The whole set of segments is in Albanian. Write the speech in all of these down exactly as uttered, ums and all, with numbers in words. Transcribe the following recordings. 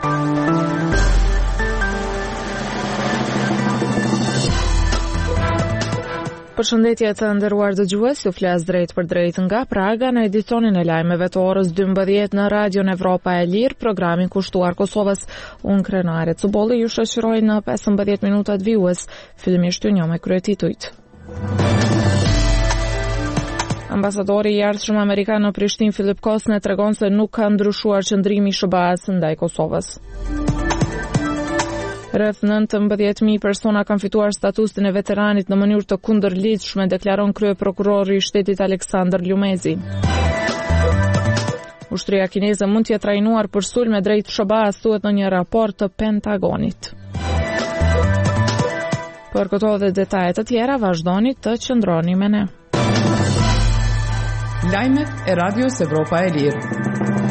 Përshëndetje të nderuar dëgjues, ju flas drejt për drejt nga Praga në edicionin e lajmeve të orës dymbëdhjetë në Radion Evropa e Lirë, programin kushtuar Kosovës. Unë Krenare Cubolli ju shoqëroj në pesëmbëdhjetë minutat vijues. Fillimisht ju njoh me kryetitujt. Ambasadori i jashtëm amerikan në Prishtinë Filip Kosne tregon se nuk ka ndryshuar qëndrimi i S B A-s ndaj Kosovës. Rreth nëntëmbëdhjetë mijë persona kanë fituar statusin e veteranit në mënyrë të kundërligjshme, deklaron kryeprokurori i shtetit Aleksandar Ljumezi. Ushtria kineze mund të jetë trajnuar për sulme drejt S B A-s, thuhet në një raport të Pentagonit. Për këto dhe detajet të tjera, vazhdoni të qëndroni me ne. Lajmet e Radios Evropa e Lirë.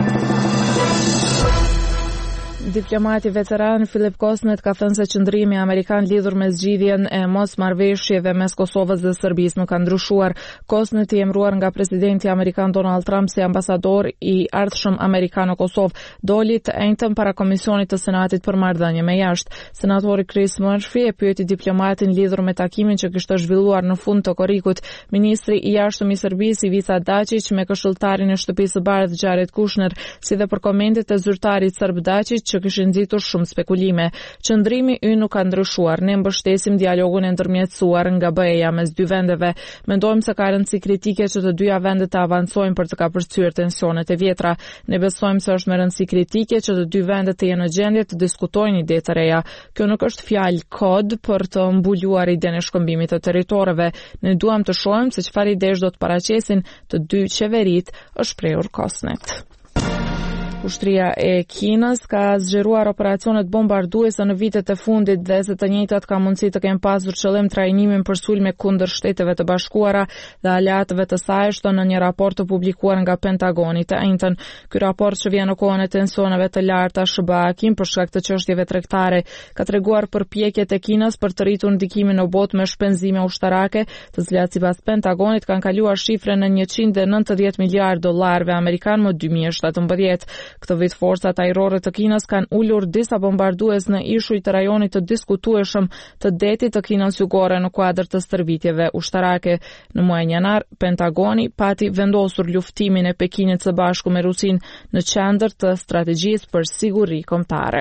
Diplomati veteran Filip Kosnet ka thënë se qëndrimi amerikan lidhur me zgjidhjen e mosmarrëveshjeve mes Kosovës dhe Serbisë nuk ka ndryshuar. Kosnet i emëruar nga presidenti amerikan Donald Trump si ambasador i ardhshëm amerikan në Kosovë doli të njëjtën para komisionit të Senatit për marrëdhënie me jashtë. Senatori Chris Murphy e pyeti diplomatin lidhur me takimin që kishte zhvilluar në fund të korrikut. Ministri i jashtëm i Serbisë Ivica Dačić me këshilltarin e shtëpisë së bardhë Jared Kushner, si dhe për komentet e zyrtarit serb Dačić që kishin nxitur shumë spekulime. Qëndrimi ynë nuk ka ndryshuar. Ne mbështesim dialogun e ndërmjetësuar nga B E-ja mes dy vendeve. Mendojmë se ka rëndësi kritike që të dyja vendet të avancojnë për të kapërcyer tensionet e vjetra. Ne besojmë se është me rëndësi kritike që të dy vendet të jenë në gjendje të diskutojnë ide të reja. Kjo nuk është fjalë kod për të mbuluar idenë e shkëmbimit të territoreve. Ne duam të shohim se çfarë idesh do të paraqesin të dy qeveritë, është shprehur Kosnet. Ushtria e Kinës ka zgjeruar operacionet bombarduese në vitet e fundit dhe se të njëjtat ka mundësi të kenë pasur qëllim trajnimin për sulme kundër Shteteve të Bashkuara dhe aleatëve të saj, shton në një raport të publikuar nga Pentagoni të njëjtën. Ky raport që vjen në kohën e tensioneve të larta S B A-kin për shkak të çështjeve tregtare ka treguar përpjekjet e Kinës për të rritur ndikimin në botë me shpenzime ushtarake, të cilat sipas Pentagonit kanë kaluar shifrën në njëqind e nëntëdhjetë miliardë dollarëve amerikan më dy mijë e shtatëmbëdhjetë. Këtë vit forcat ajrore të Kinës kanë ulur disa bombardues në ishuj të rajonit të diskutueshëm të detit të Kinës jugore në kuadër të stërvitjeve ushtarake. Në muajin janar, Pentagoni pati vendosur luftimin e Pekinit së bashku me Rusinë në qendër të strategjisë për siguri kombëtare.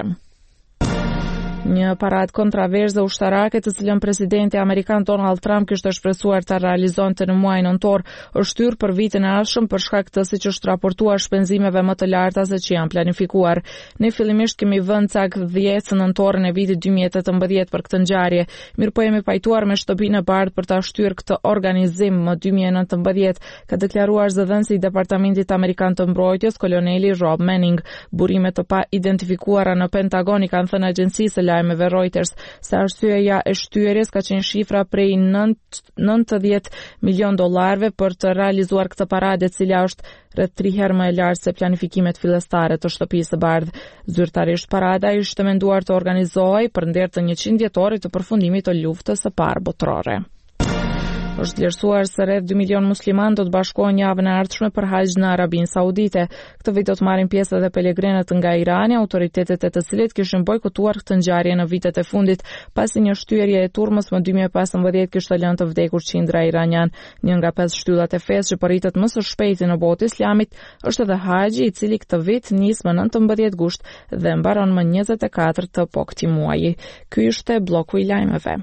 Një paradë kontraverse ushtarake të cilën presidenti amerikan Donald Trump kishte shpresuar ta realizonte në muajin nëntor, është shtyr për vitin e ardhshëm për shkak të siç është raportuar shpenzimeve më të larta se që janë planifikuar. Ne fillimisht kemi vënë cak dhjetë nëntorin e vitit dy mijë e tetëmbëdhjetë për këtë ngjarje, mirëpo jemi pajtuar me Shtëpinë e Bardhë për ta shtyrë këtë organizim më dy mijë e nëntëmbëdhjetë, ka deklaruar zëdhënësi i Departamentit Amerikan të Mbrojtjes, koloneli Rob Manning. Burime të pa identifikuara në Pentagon i kanë thënë agjencisë lajmeve Reuters se arsyeja e shtyerjes ka qenë shifra prej nëntëdhjetë milion dollarëve për të realizuar këtë paradë, e cila është rreth tri herë më e lartë se planifikimet fillestare të Shtëpisë së Bardhë. Zyrtarisht parada ishte menduar të organizohej për nder të njëqind vjetorit të përfundimit të luftës së parë botërore. Është vlerësuar se rreth dy milion musliman do të bashkohen javën e ardhshme për haxh në Arabinë Saudite. Këtë vit do të marrin pjesë edhe pelegrinët nga Irani, autoritetet e të cilët kishin bojkotuar këtë ngjarje në vitet e fundit, pasi një shtyerje e turmës më dy mijë e pesëmbëdhjetë kishte lënë të vdekur qindra iranian. Një nga pesë shtyllat e fesë që porritet më së shpejti në botë islamit është edhe haxhi, i cili këtë vit nis më nëntëmbëdhjetë gusht dhe mbaron më njëzet e katër të po këtij muaji. Ky ishte bloku i lajmeve.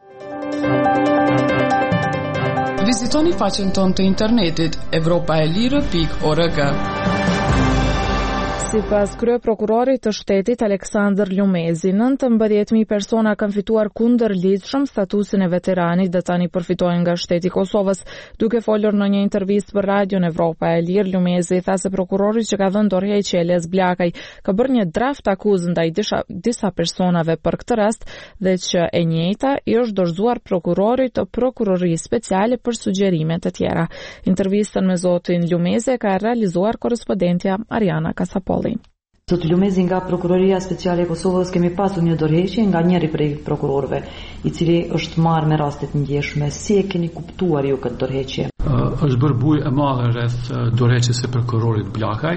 Vizitoni faqen tonë të internetit evropaelire pikë org. Sipas kryeprokurorit të shtetit Aleksandar Ljumezi, nëntëmbëdhjetë mijë persona kanë fituar kundërligjshëm statusin e veteranit dhe tani përfitojnë nga shteti i Kosovës. Duke folur në një intervistë për Radion Evropa e Lirë, Ljumezi tha se prokurori që ka dhënë dorëheqje Eles Blakaj ka bërë një draft akuzë ndaj disa, disa personave për këtë rast dhe që e njëjta i është dorëzuar prokurorit të prokurorisë speciale për sugjerime të tjera. Intervistën me zotin Ljumezi ka realizuar korrespondentja Ariana Kasapoli. Zoti Ljumezi, nga Prokuroria Speciale e Kosovës kemi pasur një dorëheqje nga njëri prej prokurorëve, i cili është marrë me raste të ndjeshme. Si e keni kuptuar ju këtë dorëheqje? Uh, është bërë bujë e madhe rreth uh, dorëheqjes së prokurorit Blakaj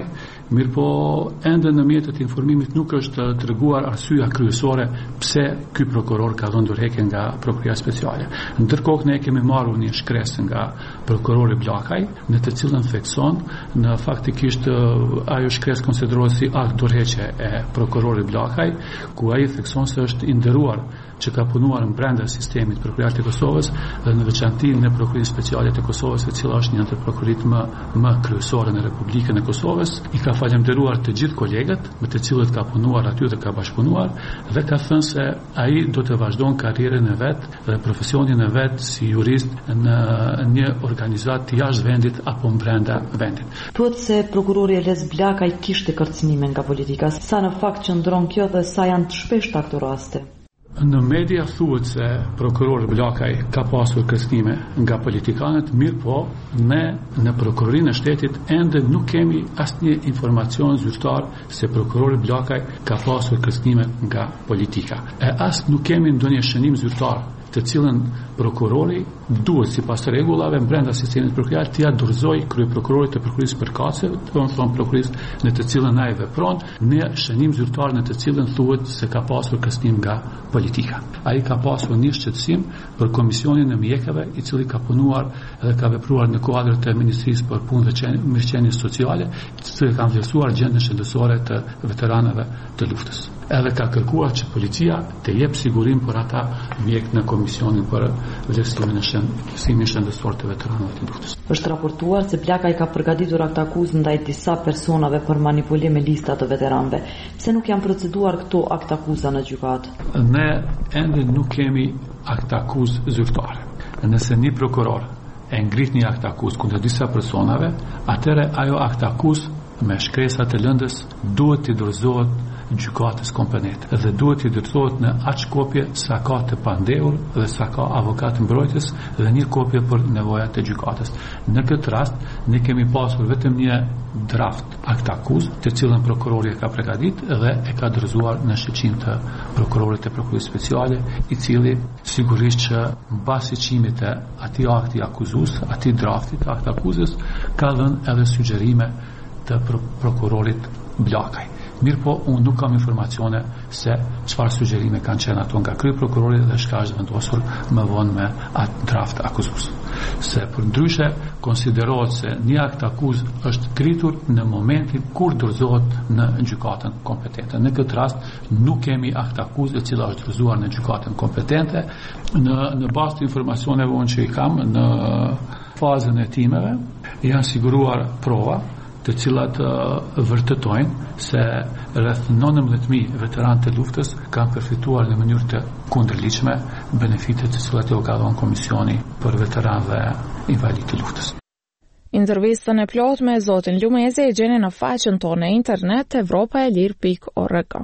Mirë po, ende në mjetet e informimit nuk është treguar arsyeja kryesore pse ky prokuror ka dhënë dorëheqje nga prokuroria speciale. Ndërkohë ne kemi marrë një shkresë nga prokurori Bllakaj, në të cilën thekson në faktikisht ajo shkresë konsiderohet si akt dorëheqje e prokurorit Bllakaj, ku ai thekson se është i nderuar që ka punuar në brenda sistemit prokurorisë të Kosovës dhe në veçantë në Prokurorinë Speciale të Kosovës, e cila është një ndër prokurit më më kryesore në Republikën e Kosovës. I ka falemnderuar të gjithë kolegët me të cilët ka punuar aty dhe ka bashkëpunuar dhe ka thënë se ai do të vazhdon karrierën e vet dhe profesionin e vet si jurist në një organizatë jashtë vendit apo brenda vendit. Thuhet se prokurori Eles Bllakaj kishte kërcënime nga politika. Sa në fakt qëndron kjo dhe sa janë të shpeshta këto raste? Në media thuhet se prokurori Bllakaj ka pasur kërcënime nga politikanët, mirë po, ne në prokurorinë e shtetit ende nuk kemi asnjë informacion zyrtar se prokurori Bllakaj ka pasur kërcënime nga politika. E as nuk kemi ndonjë shënim zyrtar të cilën prokurori duhet sipas rregullave brenda sistemit prokuror t'i dorëzoj kryeprokurorit të prokurisë përkatëse, do të thonë prokurisë në të cilën ai vepron, në shënim zyrtar në të cilën thuhet se ka pasur kërcënim nga politika. Ai ka pasur një shqetësim për komisionin e mjekëve, i cili ka punuar dhe ka vepruar në kuadrët e Ministrisë për Punë dhe Mirëqenie Sociale, i cili kanë vlerësuar gjendjen shëndetësore të veteranëve të luftës. Edhe ka kërkuar që policia të jep sigurim për ata mjekë në komisionin për vlerësimin e shëndetësimit shëndetësor të veteranëve të luftës. Është raportuar se Bllakaj ka përgatitur akt akuzë ndaj disa personave për manipulim me lista të veteranëve. Pse nuk janë proceduar këto akt akuza në gjykatë? Ne ende nuk kemi akt akuzë zyrtare. Nëse një prokuror e ngrit një akt akuzë kundër disa personave, atëherë ajo akt akuzë me shkresa të lëndës duhet të dorëzohet gjykatës kompetente dhe duhet të dorëzohet në aq kopje sa ka të pandehur dhe sa ka avokat mbrojtës dhe një kopje për nevojat e gjykatës. Në këtë rast ne kemi pasur vetëm një draft akt akuzë, të cilën prokurori e ka përgatitur dhe e ka dorëzuar në shëqim të prokurorit të prokurisë speciale, i cili sigurisht që mbas shëqimit të atij akti akuzues, atij drafti të akt akuzës, ka dhënë edhe sugjerime të pro prokurorit Bllakaj. Mirë po, unë nuk kam informacione se çfarë sugjerime kanë qenë ato nga kryeprokurori dhe çka është vendosur më vonë me atë draft akuzues. Se për ndryshe konsiderohet se një akt akuz është ngritur në momentin kur dorëzohet në gjykatën kompetente. Në këtë rast nuk kemi akt akuz e cila është dorëzuar në gjykatën kompetente. Në në bazë të informacioneve unë që i kam në fazën e timeve janë siguruar prova të cilat uh, vërtetojnë se rreth nëntëmbëdhjetë mijë veteranë të luftës kanë përfituar në mënyrë të kundërligjshme benefitet të cilat u ka dhënë Komisioni për veteranë dhe invalidë të luftës. Intervistën e plot me zotin Lumezi e gjeni në faqen tonë në internet evropa e lirë pikë org.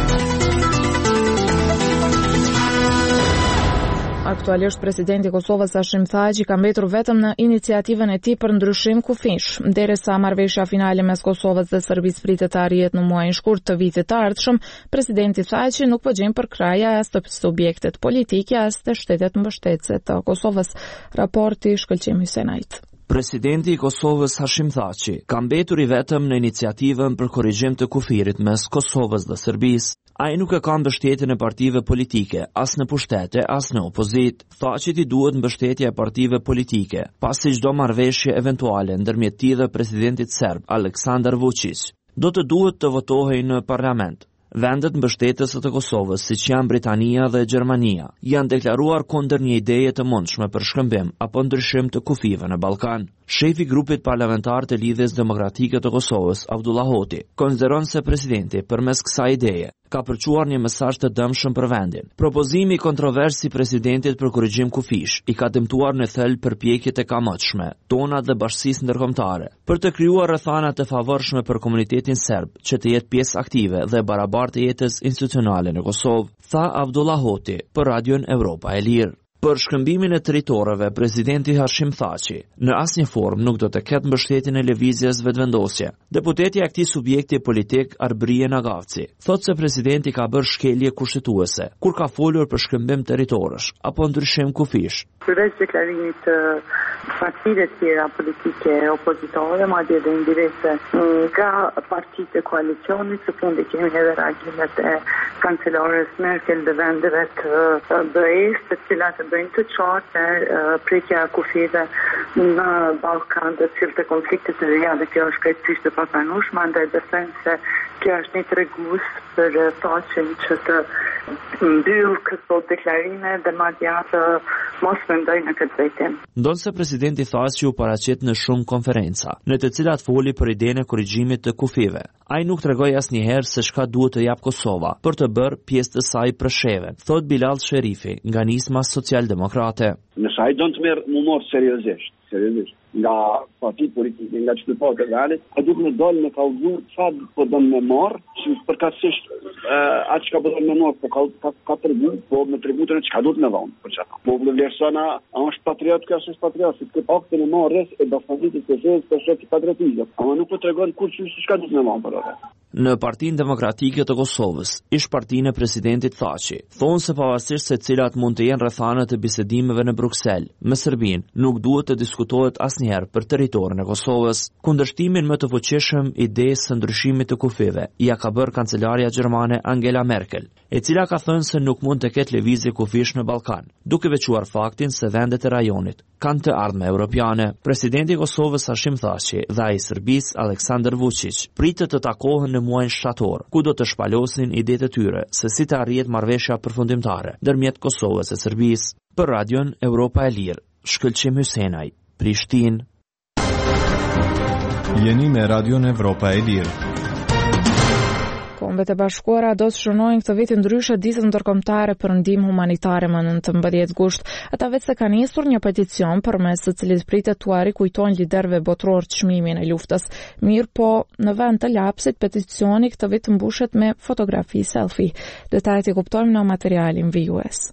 Aktualisht presidenti i Kosovës Hashim Thaçi ka mbetur vetëm në iniciativën e tij për ndryshim kufish, derisa marrëveshja finale mes Kosovës dhe Serbisë pritet të arrihet në muajin shkurt të vitit të ardhshëm. Presidenti Thaçi nuk po gjen për kraja as të subjektet politike as të shtetet mbështetëse të Kosovës. Raporti Shkëlqim Hysenait. Presidenti i Kosovës Hashim Thaçi ka mbetur i vetëm në iniciativën për korrigjim të kufirit mes Kosovës dhe Serbisë. Ai nuk e ka mbështetjen e partive politike, as në pushtete, as në opozit. Thaçit i duhet mbështetja e partive politike, pasi çdo marrëveshje eventuale ndërmjet tij dhe presidentit serb Aleksandar Vučić do të duhet të votohej në parlament. Vendet mbështetëse të Kosovës, siç janë Britania dhe Gjermania, janë deklaruar kundër një ideje të mundshme për shkëmbim apo ndryshim të kufive në Ballkan. Shefi i grupit parlamentar të Lidhjes Demokratike të Kosovës, Abdullah Hoti, konsideron se presidenti përmes kësaj ideje ka përquar një mesazh të dëmshëm për vendin. Propozimi i kontroversë i presidentit për korrigjim kufish i ka dëmtuar në thelb përpjekjet e kamotshme, tona dhe bashkësisë ndërkombëtare, për të krijuar rrethana të favorshme për komunitetin serb që të jetë pjesë aktive dhe barabartë të jetës institucionale në Kosovë, tha Abdullah Hoti për Radion Evropa e Lirë. Për shkëmbimin e territoreve, presidenti Hashim Thaçi në asnjë formë nuk do të ketë mbështetjen e lëvizjes vetëvendosje. Deputeti i këtij subjekti politik Arbrije Nagavci thotë se presidenti ka bërë shkelje kushtetuese kur ka folur për shkëmbim territorësh apo ndryshim kufish. Përveç deklarimit të partive tjera politike opozitore, madje edhe indirekte nga partitë e koalicionit, së fundi kemi edhe reagimet e kancelores Merkel dhe vendeve të B E-s, të cilat bëjnë të qartë prekja e kufive në Ballkan, të cilët e konfliktit të reja, dhe kjo është krejtësisht e papranueshme, andaj besojmë se kjo është një tregues për Thaçin që të mbyll këto deklarime dhe madje të mos mendoj në këtë drejtim. Ndonse presidenti Thaçi u paraqet në shumë konferenca, në të cilat foli për idenë e korrigjimit të kufive. Ai nuk tregoi asnjëherë se çka duhet të jap Kosova për të bërë pjesë të saj presheve, thot Bilal Sherifi nga nisma socialdemokrate. Nëse ai do të merr më morë seriozisht, seriozisht nga partitë politike, nga qytetarët e realit, a duhet me dalë me kallëzur çfarë po do me marr, që përkatësisht atë çka po do me marr, po ka ka, ka tregu, po me tregutën çka duhet me dhon, për çfarë. Po vlerësona, a është patriot, kjo është patriot, këtë aktin e marrës e bashkëpunimit të së për shkak patriotizëm. Ama nuk po tregon kur çka duhet me dhon për atë. Në Partinë Demokratike të Kosovës, ish partinë e presidentit Thaçi, thonë se pavarësisht se cilat mund të jenë rrethanat e bisedimeve në Bruksel me Serbinë, nuk duhet të diskutohet asnjëherë për territorin e Kosovës. Kundërshtimin më të fuqishëm idesë së ndryshimit të kufive ja ka bërë kancelarja gjermane Angela Merkel, e cila ka thënë se nuk mund të ketë lëvizje kufish në Ballkan, duke veçuar faktin se vendet e rajonit kanë të ardhme europiane. Presidenti i Kosovës Hashim Thaçi dhe ai i Serbisë Aleksandar Vučić pritet të takohen në muajin shtator, ku do të shpalosin idetë e tyre se si të arrihet marrëveshja përfundimtare ndërmjet Kosovës e Serbisë. Për Radion Europa e Lirë, Shkëlqim Hysenaj, Prishtinë. Jeni me Radion Europa e Lirë. Kombet e Bashkuara do të shënojnë këtë vit ndryshe ditën ndërkombëtare për ndihmë humanitare më nëntëmbëdhjetë gusht. Ata vetë se ka nisur një peticion përmes së cilit pritet t'u rikujtojnë liderëve botror çmimin e luftës. Mirë po, në vend të lapsit, peticioni këtë vit mbushet me fotografi selfie. Detajet i kuptojmë në materialin vijues.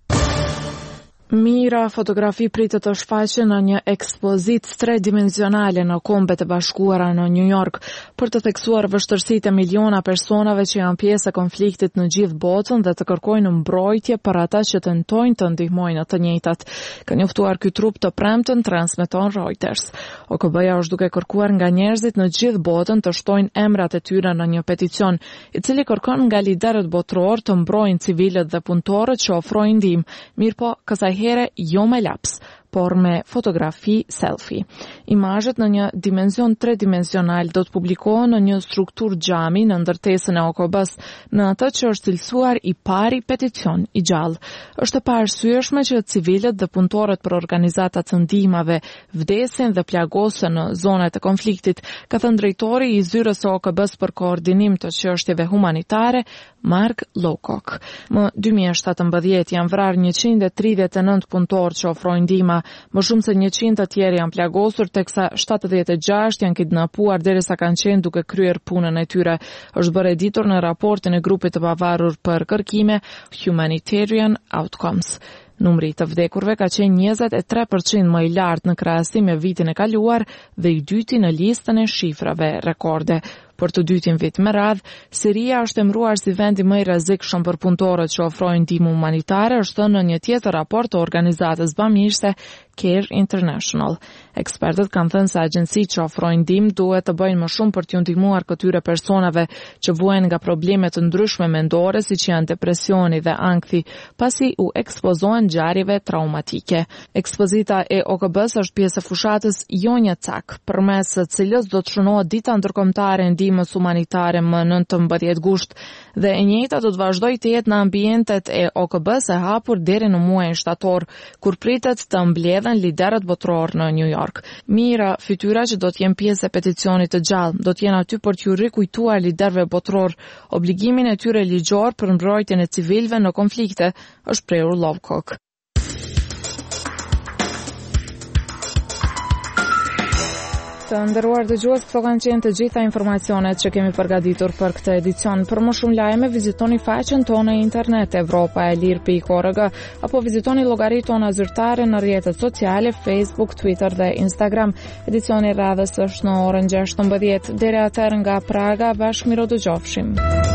Mira fotografi pritet të shfaqen në një ekspozitë tredimensionale në Kombet e Bashkuara në New York për të theksuar vështirësitë e miliona personave që janë pjesë e konfliktit në gjithë botën dhe të kërkojnë mbrojtje për ata që tentojnë të ndihmojnë të njëjtat. Ka njoftuar ky trup të premtën, transmeton Reuters. O K B-ja është duke kërkuar nga njerëzit në gjithë botën të shtojnë emrat e tyre në një peticion, i cili kërkon nga liderët botror të mbrojnë civilët dhe punëtorët që ofrojnë ndihmë. Mirëpo, kësaj here jo me laps, por me fotografi selfie. Imazhet në një dimension tredimensional do të publikohen në një strukturë xhami në ndërtesën e O K B-s, në atë që është cilësuar i pari peticion i gjallë. Është e paarsyeshme që civilët dhe punëtorët për organizata të ndihmave vdesin dhe plagosen në zonat e konfliktit, ka thënë drejtori i zyrës së O K B-s për koordinim të çështjeve humanitare, Mark Lowcock. Më dy mijë e shtatëmbëdhjetë janë vrarë njëqind e tridhjetë e nëntë punëtorë që ofrojnë ndihmë. Më shumë se njëqind të tjerë janë plagosur, teksa shtatëdhjetë e gjashtë janë kidnapuar derisa kanë qenë duke kryer punën e tyre. Është bërë editor në raportin e grupit të pavarur për kërkime Humanitarian Outcomes. Numri të vdekurve ka qenë njëzet e tre përqind më i lartë në krahasim me vitin e kaluar dhe i dyti në listën e shifrave rekorde. Për të dytin vit me radh, Siria është emëruar si vendi më i rrezikshëm për punëtorët që ofrojnë ndihmë humanitare, është thënë në një tjetër raport të organizatës bamirëse Care International. Ekspertët kanë thënë se agjencitë që ofrojnë ndihmë duhet të bëjnë më shumë për t'u ndihmuar këtyre personave që vuajnë nga probleme të ndryshme mendore, siç janë depresioni dhe ankthi, pasi u ekspozohen ngjarjeve traumatike. Ekspozita e O K B-s është pjesë e fushatës Jonja Cak, përmes së cilës do të shënohet dita ndërkombëtare ndihmës humanitare më nëntëmbëdhjetë gusht, dhe e njëjta do të vazhdojë të jetë në ambientet e O K B-s e hapur deri në muajin shtator, kur pritet të mbledhen liderët botror në New York. Mira fytyra që do të jenë pjesë e peticionit të gjallë, do të jenë aty për t'ju rikujtuar liderëve botror obligimin e tyre ligjor për mbrojtjen e civilëve në konflikte, është prerur Lowcock. Të nderuar dëgjues, këto kanë qenë të gjitha informacionet që kemi përgatitur për këtë edicion. Për më shumë lajme, vizitoni faqen tonë internet evropa e lir pikë org apo vizitoni llogaritë tona zyrtare në rrjetet sociale Facebook, Twitter dhe Instagram. Edicioni i radhës është në orën gjashtëmbëdhjetë. Deri atëherë nga Praga, bashkë miro dëgjofshim.